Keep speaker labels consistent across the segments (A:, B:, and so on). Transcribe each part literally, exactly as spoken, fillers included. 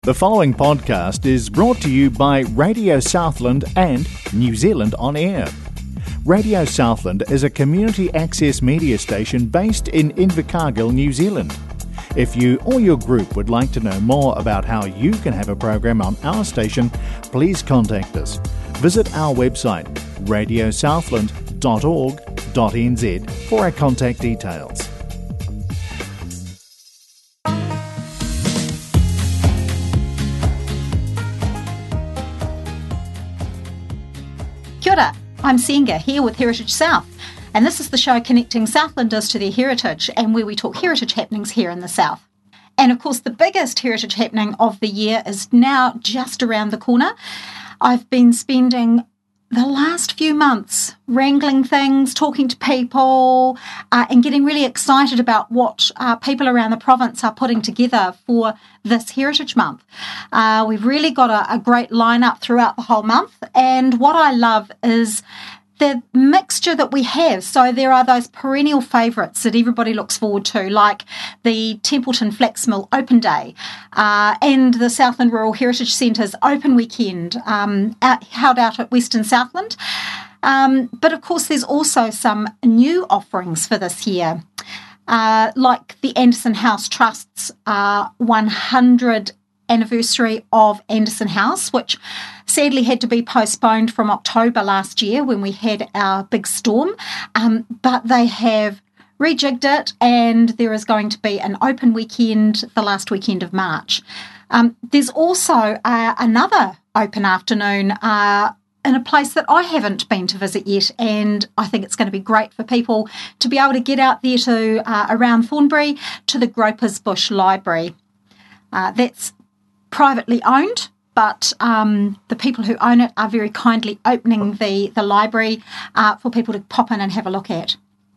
A: The following podcast is brought to you by Radio Southland and New Zealand On Air. Radio Southland is a community access media station based in Invercargill, New Zealand. If you or your group would like to know more about how you can have a program on our station, please contact us. Visit our website, radio southland dot org dot n z, for our contact details.
B: Kia ora, I'm Senga here with Heritage South, and this is the show connecting Southlanders to their heritage and where we talk heritage happenings here in the South. And of course, the biggest heritage happening of the year is now just around the corner. I've been spending the last few months wrangling things, talking to people, uh, and getting really excited about what uh, people around the province are putting together for this Heritage Month. Uh, we've really got a, a great lineup throughout the whole month, and what I love is the mixture that we have. So there are those perennial favourites that everybody looks forward to, like the Templeton Flax Mill Open Day uh, and the Southland Rural Heritage Centre's Open Weekend um, out, held out at Western Southland. Um, but of course, there's also some new offerings for this year, uh, like the Anderson House Trust's uh, one hundredth anniversary of Anderson House, which sadly had to be postponed from October last year when we had our big storm, um, but they have rejigged it, and there is going to be an open weekend the last weekend of March. Um, there's also uh, another open afternoon uh, in a place that I haven't been to visit yet, and I think it's going to be great for people to be able to get out there to uh, around Thornbury to the Gropers Bush Library. Uh, that's privately owned, but um, the people who own it are very kindly opening the, the library uh, for people to pop in and have a look at.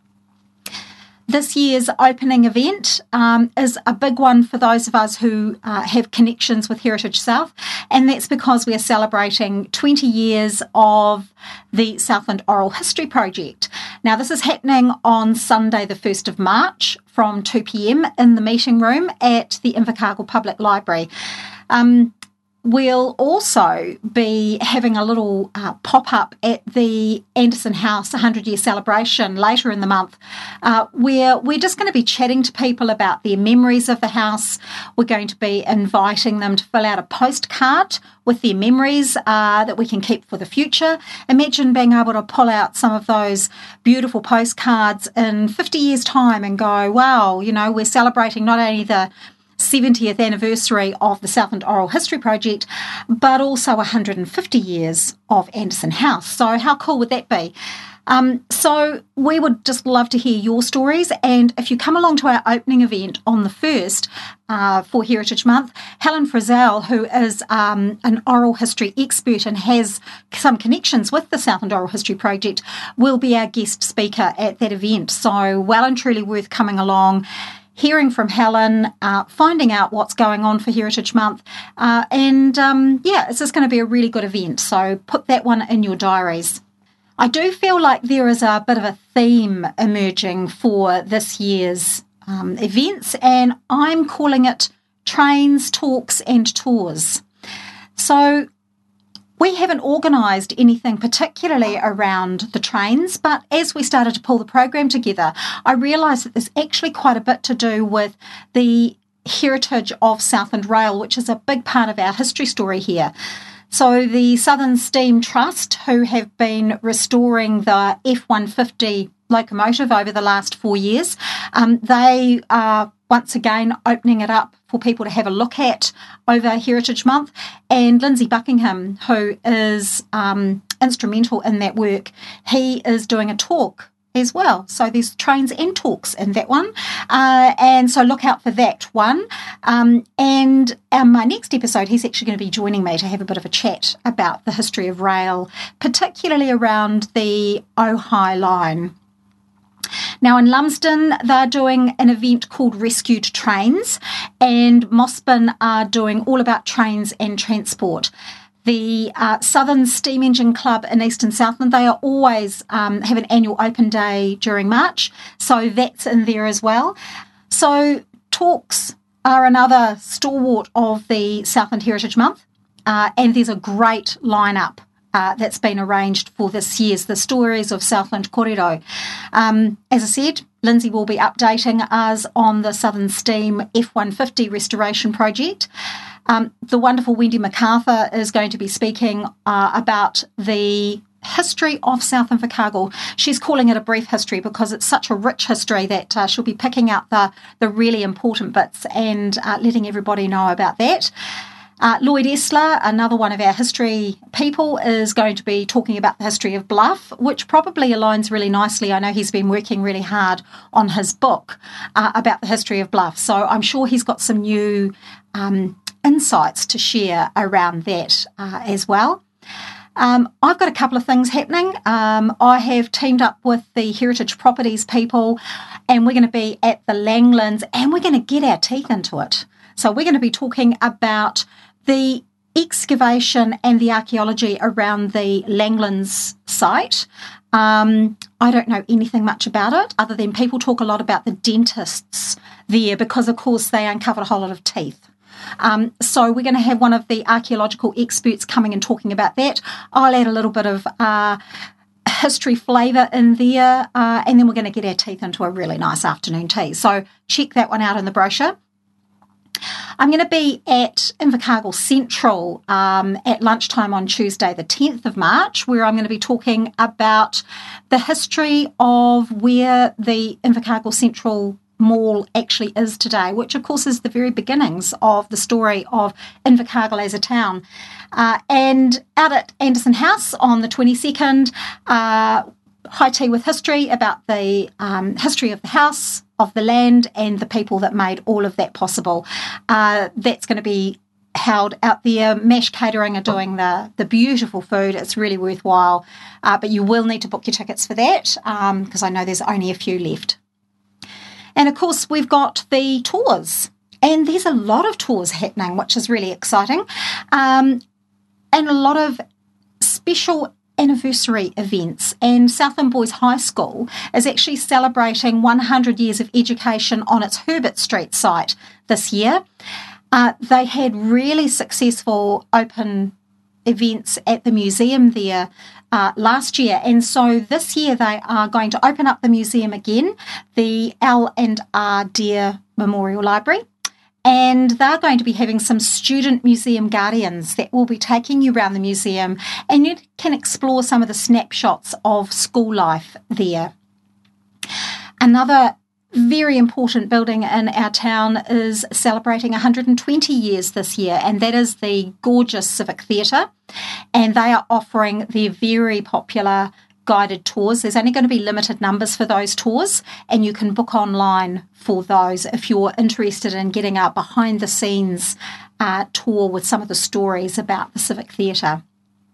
B: This year's opening event um, is a big one for those of us who uh, have connections with Heritage South, and that's because we are celebrating twenty years of the Southland Oral History Project. Now, this is happening on Sunday the first of March from two p.m. in the meeting room at the Invercargill Public Library. Um, We'll also be having a little uh, pop-up at the Anderson House one hundred year celebration later in the month, uh, where we're just going to be chatting to people about their memories of the house. We're going to be inviting them to fill out a postcard with their memories uh, that we can keep for the future. Imagine being able to pull out some of those beautiful postcards in fifty years' time and go, wow, you know, we're celebrating not only the seventieth anniversary of the Southland Oral History Project, but also one hundred fifty years of Anderson House. So how cool would that be? Um, so we would just love to hear your stories, and if you come along to our opening event on the first uh, for Heritage Month, Helen Frizzell, who is um, an oral history expert and has some connections with the Southland Oral History Project, will be our guest speaker at that event. So well and truly worth coming along, hearing from Helen, uh, finding out what's going on for Heritage Month, uh, and um, yeah, it's just going to be a really good event, so put that one in your diaries. I do feel like there is a bit of a theme emerging for this year's um, events, and I'm calling it Trains, Talks and Tours. So we haven't organised anything particularly around the trains, but as we started to pull the program together, I realised that there's actually quite a bit to do with the heritage of Southland Rail, which is a big part of our history story here. So the Southern Steam Trust, who have been restoring the F one fifty locomotive over the last four years, um, they are once again opening it up for people to have a look at over Heritage Month. And Lindsay Buckingham, who is um, instrumental in that work, he is doing a talk as well. So there's trains and talks in that one. Uh, and so look out for that one. Um, and um, my next episode, he's actually going to be joining me to have a bit of a chat about the history of rail, particularly around the Ojai line. Now in Lumsden, they're doing an event called Rescued Trains, and Mossburn are doing all about trains and transport. The uh, Southern Steam Engine Club in Eastern Southland, they are always um, have an annual open day during March, so that's in there as well. So talks are another stalwart of the Southland Heritage Month, uh, and there's a great lineup uh, that's been arranged for this year's The Stories of Southland Kōrero. Um, as I said, Lindsay will be updating us on the Southern Steam F one fifty restoration project. Um, the wonderful Wendy MacArthur is going to be speaking uh, about the history of South Invercargill. She's calling it a brief history because it's such a rich history that uh, she'll be picking out the, the really important bits and uh, letting everybody know about that. Uh, Lloyd Esler, another one of our history people, is going to be talking about the history of Bluff, which probably aligns really nicely. I know he's been working really hard on his book uh, about the history of Bluff, so I'm sure he's got some new um, insights to share around that uh, as well. Um, I've got a couple of things happening. Um, I have teamed up with the Heritage Properties people, and we're going to be at the Langlands, and we're going to get our teeth into it. So we're going to be talking about the excavation and the archaeology around the Langlands site. Um, I don't know anything much about it other than people talk a lot about the dentists there because, of course, they uncovered a whole lot of teeth. Um, so we're going to have one of the archaeological experts coming and talking about that. I'll add a little bit of uh, history flavour in there, uh, and then we're going to get our teeth into a really nice afternoon tea. So check that one out in the brochure. I'm going to be at Invercargill Central um, at lunchtime on Tuesday, the tenth of March, where I'm going to be talking about the history of where the Invercargill Central Mall actually is today, which of course is the very beginnings of the story of Invercargill as a town. Uh, and out at Anderson House on the twenty-second, uh, high tea with history about the um, history of the house, of the land, and the people that made all of that possible. Uh, that's going to be held out there. Mash Catering are doing the, the beautiful food. It's really worthwhile, uh, but you will need to book your tickets for that because um, I know there's only a few left. And of course, we've got the tours, and there's a lot of tours happening, which is really exciting, um, and a lot of special anniversary events. And Southland Boys High School is actually celebrating one hundred years of education on its Herbert Street site this year. Uh, they had really successful open events at the museum there uh, last year, and so this year they are going to open up the museum again, the L and R Deer Memorial Library, and they're going to be having some student museum guardians that will be taking you around the museum, and you can explore some of the snapshots of school life there. Another very important building in our town is celebrating one hundred twenty years this year, and that is the gorgeous Civic Theatre, and they are offering their very popular guided tours. There's only going to be limited numbers for those tours, and you can book online for those if you're interested in getting a behind the scenes uh, tour with some of the stories about the Civic Theatre.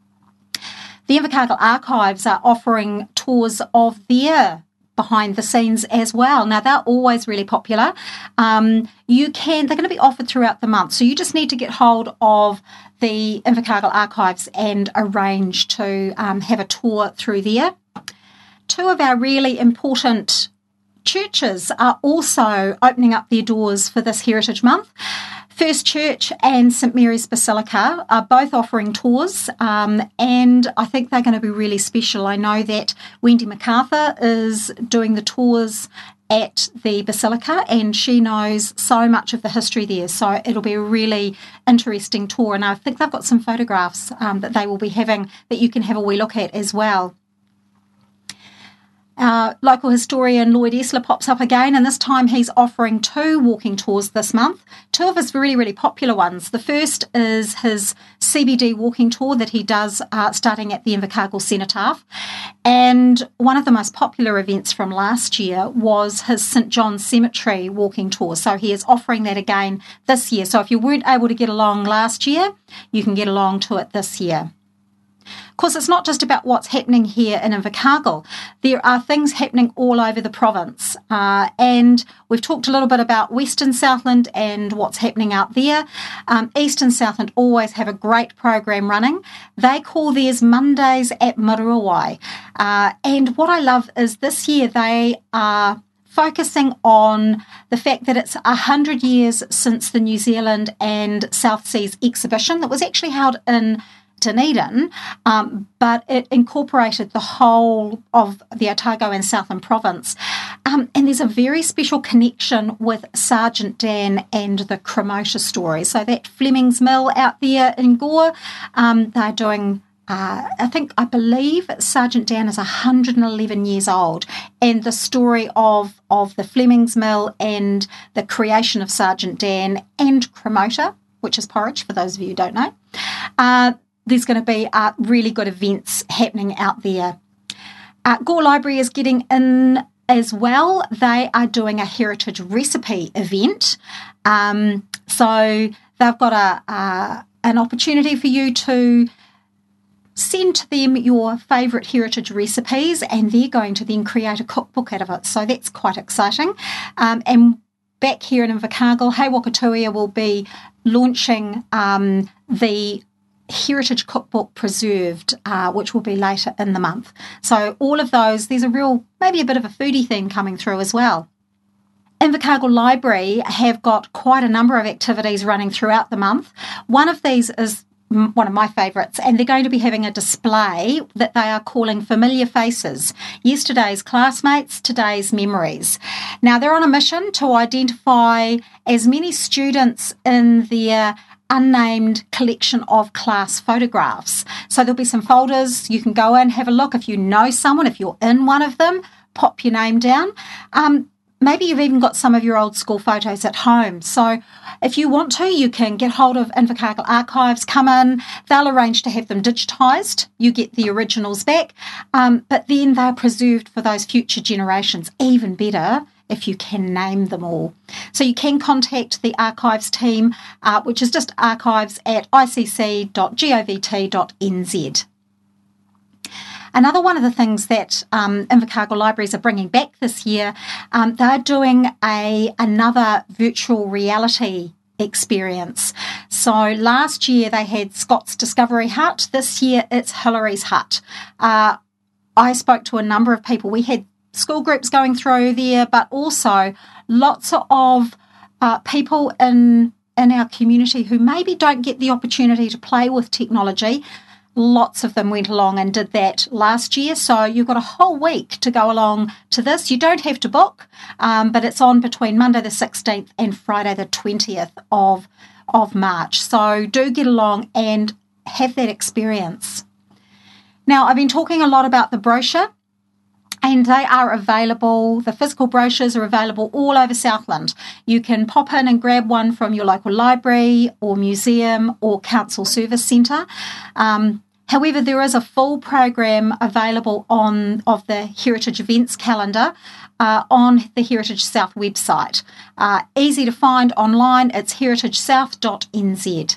B: The Invercargill Archives are offering tours of their behind the scenes as well. Now, they're always really popular. Um, you can, they're going to be offered throughout the month, so you just need to get hold of the Invercargill Archives and arrange to um, have a tour through there. Two of our really important churches are also opening up their doors for this Heritage Month. First Church and St Mary's Basilica are both offering tours, um, and I think they're going to be really special. I know that Wendy MacArthur is doing the tours at the Basilica, and she knows so much of the history there, so it'll be a really interesting tour, and I think they've got some photographs um, that they will be having that you can have a wee look at as well. Uh, local historian Lloyd Esler pops up again, and this time he's offering two walking tours this month, two of his really, really popular ones. The first is his C B D walking tour that he does uh, starting at the Invercargill Cenotaph, and one of the most popular events from last year was his St John's Cemetery walking tour, so he is offering that again this year. So if you weren't able to get along last year, you can get along to it this year. Of course, it's not just about what's happening here in Invercargill. There are things happening all over the province. Uh, and we've talked a little bit about Western Southland and what's happening out there. Um, Eastern Southland always have a great program running. They call theirs Mondays at Muriwai. Uh, and what I love is this year they are focusing on the fact that it's one hundred years since the New Zealand and South Seas exhibition that was actually held in Dunedin, um, but it incorporated the whole of the Otago and Southern Province. Um, and there's a very special connection with Sergeant Dan and the Cremota story. So that Fleming's Mill out there in Gore, um, they're doing... Uh, I think, I believe Sergeant Dan is one hundred eleven years old, and the story of, of the Fleming's Mill and the creation of Sergeant Dan and Cremota, which is porridge, for those of you who don't know, uh, there's going to be uh, really good events happening out there. Uh, Gore Library is getting in as well. They are doing a heritage recipe event. Um, so they've got a uh, an opportunity for you to send to them your favourite heritage recipes, and they're going to then create a cookbook out of it. So that's quite exciting. Um, and back here in Invercargill, Hei Wakatuia will be launching um, the Heritage Cookbook Preserved, uh, which will be later in the month. So all of those, there's a real, maybe a bit of a foodie theme coming through as well. Invercargill Library have got quite a number of activities running throughout the month. One of these is one of my favourites, and they're going to be having a display that they are calling Familiar Faces, Yesterday's Classmates, Today's Memories. Now, they're on a mission to identify as many students in their unnamed collection of class photographs. So there'll be some folders, you can go in, have a look. If you know someone, if you're in one of them, pop your name down. Um, Maybe you've even got some of your old school photos at home. So if you want to, you can get hold of Invercargill Archives, come in. They'll arrange to have them digitised. You get the originals back. Um, but then they're preserved for those future generations. Even better if you can name them all. So you can contact the archives team, uh, which is just archives at i c c dot govt dot n z. Another one of the things that um, Invercargill Libraries are bringing back this year, um, they're doing a another virtual reality experience. So last year they had Scott's Discovery Hut. This year it's Hillary's Hut. Uh, I spoke to a number of people. We had school groups going through there, but also lots of uh, people in in our community who maybe don't get the opportunity to play with technology. Lots of them went along and did that last year. So you've got a whole week to go along to this. You don't have to book, um, but it's on between Monday the sixteenth and Friday the twentieth of, of March. So do get along and have that experience. Now, I've been talking a lot about the brochure, and they are available, the physical brochures are available all over Southland. You can pop in and grab one from your local library or museum or council service centre. Um, However, there is a full program available on of the Heritage Events calendar uh, on the Heritage South website. Uh, easy to find online, it's heritage south dot n z.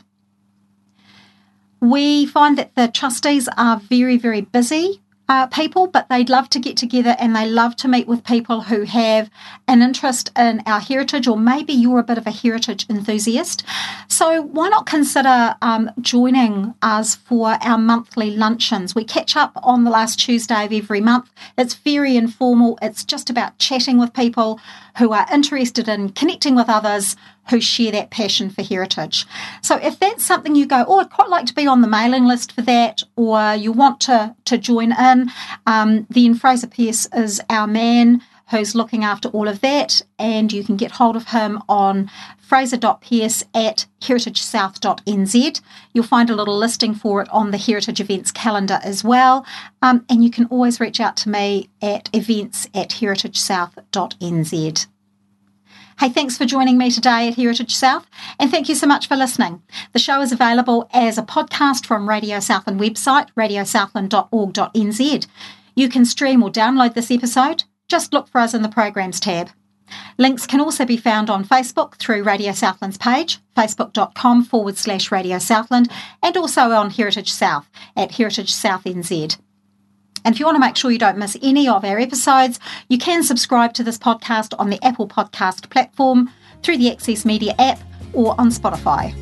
B: We find that the trustees are very, very busy uh, people, but they'd love to get together and they love to meet with people who have an interest in our heritage, or maybe you're a bit of a heritage enthusiast. So why not consider um, joining us for our monthly luncheons? We catch up on the last Tuesday of every month. It's very informal. It's just about chatting with people who are interested in connecting with others who share that passion for heritage. So if that's something you go, oh, I'd quite like to be on the mailing list for that, or you want to, to join in, um, then Fraser Pearce is our man who's looking after all of that, and you can get hold of him on fraser dot pearce at heritage south dot n z. You'll find a little listing for it on the Heritage Events calendar as well, um, and you can always reach out to me at events at heritage south dot n z. Hey, thanks for joining me today at Heritage South, and thank you so much for listening. The show is available as a podcast from Radio Southland website, radio southland dot org dot n z. You can stream or download this episode. Just look for us in the Programs tab. Links can also be found on Facebook through Radio Southland's page, facebook.com forward slash Radio Southland, and also on Heritage South at Heritage South N Z. And if you want to make sure you don't miss any of our episodes, you can subscribe to this podcast on the Apple Podcast platform, through the Access Media app, or on Spotify.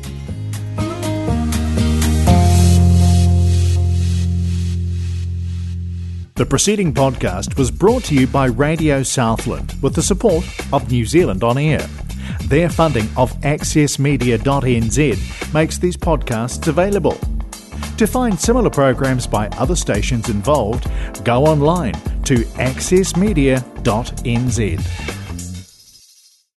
A: The preceding podcast was brought to you by Radio Southland with the support of New Zealand On Air. Their funding of access media dot n z makes these podcasts available. To find similar programs by other stations involved, go online to access media dot n z.